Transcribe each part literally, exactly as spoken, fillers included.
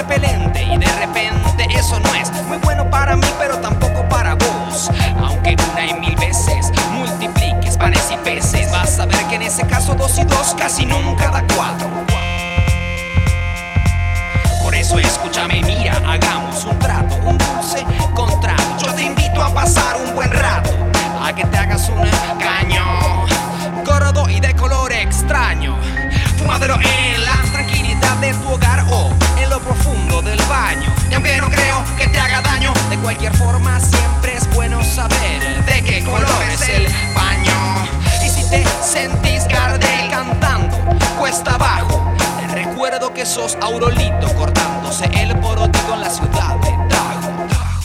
repelente y de repente eso no es muy bueno para mí, pero tampoco para vos. Aunque una y mil veces multipliques panes y peces, vas a ver que en ese caso dos y dos casi nunca da cuatro. Por eso escúchame, mira, hagamos un trato, un dulce contrato. Yo te invito a pasar un buen rato, a que te hagas un caño gordo y de color extraño, fumadero en la tranquilidad de tu hogar o en lo profundo del baño. Y aunque no creo que te haga daño, de cualquier forma siempre es bueno saber de qué color es el paño. Y si te sentís Gardel cantando cuesta abajo, te recuerdo que sos Aurolito cortándose el porotico en la ciudad de Tajo.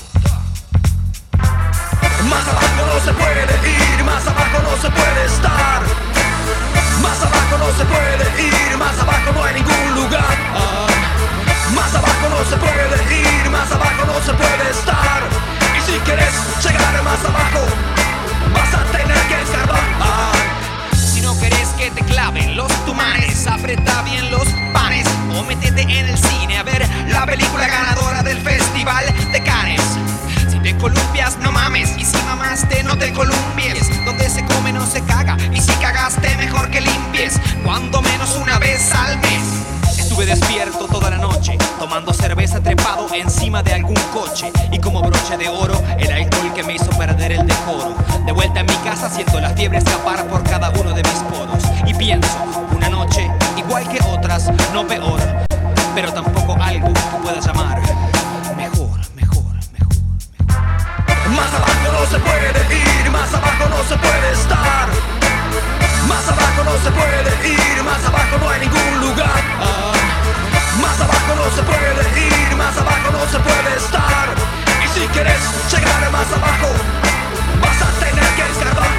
Más abajo no se puede ir, más abajo no se puede estar. Más abajo no se puede ir, más abajo no hay ningún lugar. Más abajo no se puede ir, más abajo no se puede estar. Y si quieres llegar más abajo, vas a tener que escarbar. Si no querés que te claven los tumanes, apreta bien los panes o métete en el cine a ver la película ganadora del Festival de Cannes. Si te columpias, no mames, y si mamaste, no te columpies. Donde se come no se caga, y si cagaste, mejor que limpies, cuando menos una vez al mes. Estuve despierto toda la noche, tomando cerveza trepado encima de algún coche, y como broche de oro, el alcohol que me hizo perder el decoro. De vuelta en mi casa siento la fiebre escapar por cada uno de mis poros, y pienso, una noche igual que otras, no peor, pero tampoco algo que pueda llamar mejor, mejor, mejor, mejor. Más abajo no se puede ir, más abajo no se puede estar. Más abajo no se puede ir, más abajo no hay ningún lugar. Más abajo no se puede ir, más abajo no se puede estar. Y si quieres llegar más abajo, vas a tener que escarbar.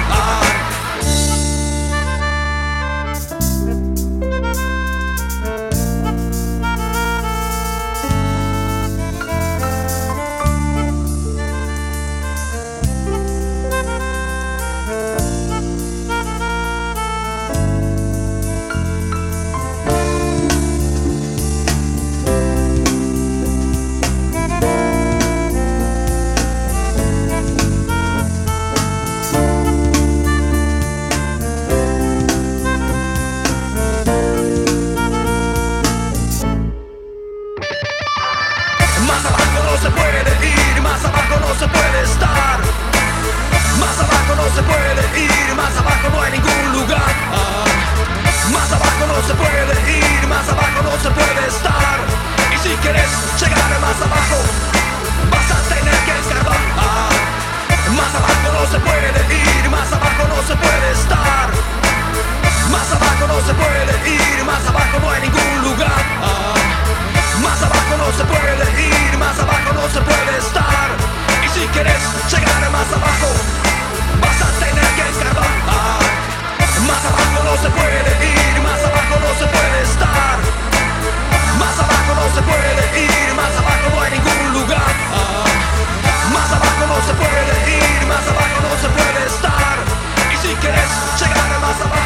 Más abajo no se puede ir, más abajo no se puede estar. Más abajo no se puede ir, más abajo no hay ningún lugar. Más abajo no se puede ir, más abajo no se puede estar. Y si quieres llegar más abajo, vas a tener que escarbar. Más abajo no se puede ir, más abajo no se puede estar. Más abajo no se puede ir, más abajo no hay ningún lugar. Más abajo no se puede ir, más abajo no se puede estar. Y si quieres llegar más abajo, vas a tener que escarbar. Más abajo no se puede ir, más abajo no se puede estar. Más abajo no se puede ir, más abajo no hay ningún lugar. Más abajo no se puede ir, más abajo no se puede estar. Y si quieres llegar más abajo,